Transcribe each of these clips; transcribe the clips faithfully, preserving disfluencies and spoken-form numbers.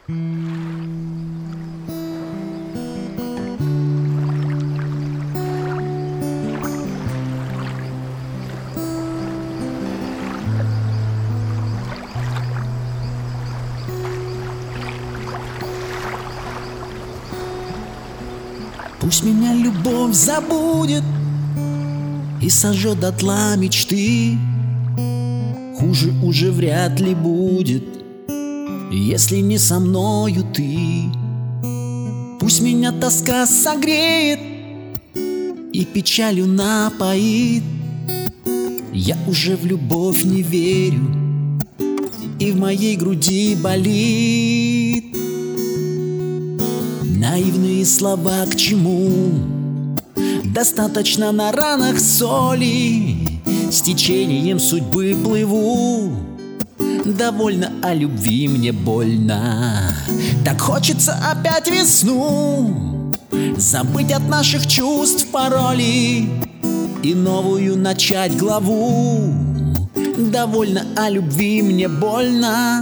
Пусть меня любовь забудет и сожжет дотла мечты. Хуже уже вряд ли будет, если не со мною ты. Пусть меня тоска согреет и печалью напоит. Я уже в любовь не верю, и в моей груди болит. Наивные слова к чему? Достаточно на ранах соли. С течением судьбы плыву. Довольно о любви мне больно. Так хочется опять весну, забыть от наших чувств пароли и новую начать главу. Довольно о любви мне больно.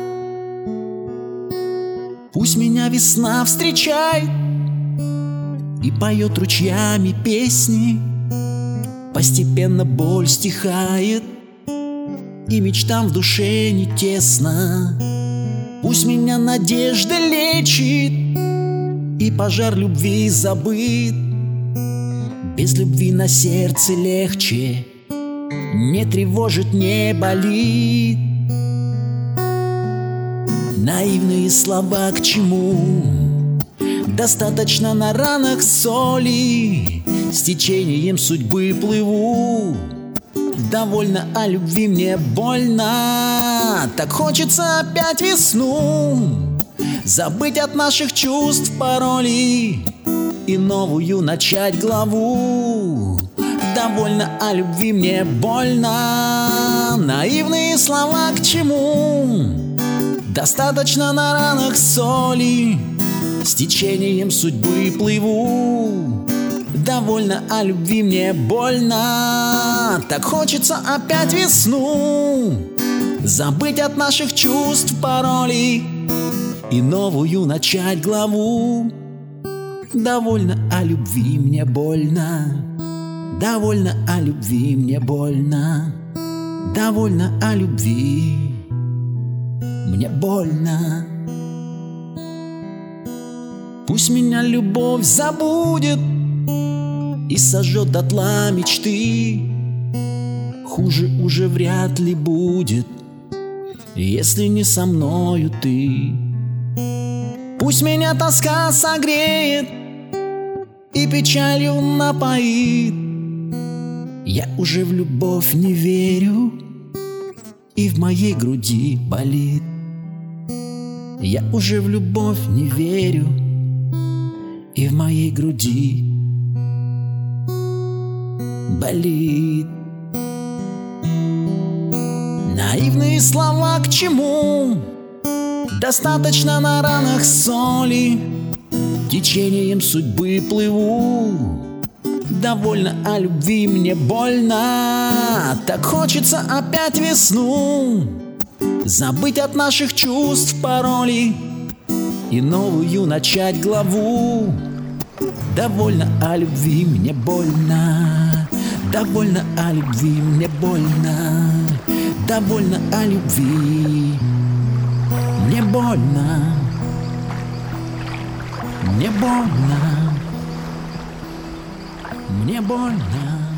Пусть меня весна встречает и поет ручьями песни. Постепенно боль стихает, и мечтам в душе не тесно. Пусть меня надежда лечит, и пожар любви забыт. Без любви на сердце легче, не тревожит, не болит. Наивные слова к чему? Достаточно на ранах соли. С течением судьбы плыву. Довольно о любви мне больно. Так хочется опять весну, забыть от наших чувств пароли и новую начать главу. Довольно о любви мне больно. Наивные слова к чему? Достаточно на ранах соли. С течением судьбы плыву. Довольно о любви мне больно. Так хочется опять весну, забыть от наших чувств пароли и новую начать главу. Довольно о любви мне больно. Довольно о любви мне больно. Довольно о любви мне больно. Пусть меня любовь забудет и сожжет дотла мечты. Хуже уже вряд ли будет, если не со мною ты. Пусть меня тоска согреет и печалью напоит. Я уже в любовь не верю, и в моей груди болит. Я уже в любовь не верю, и в моей груди болит. Наивные слова к чему? Достаточно на ранах соли. Течением судьбы плыву. Довольно о любви мне больно. Так хочется опять весну, забыть от наших чувств пароли и новую начать главу. Довольно о любви мне больно. Довольно о любви мне больно. Довольно о любви мне больно. Мне больно. Мне больно.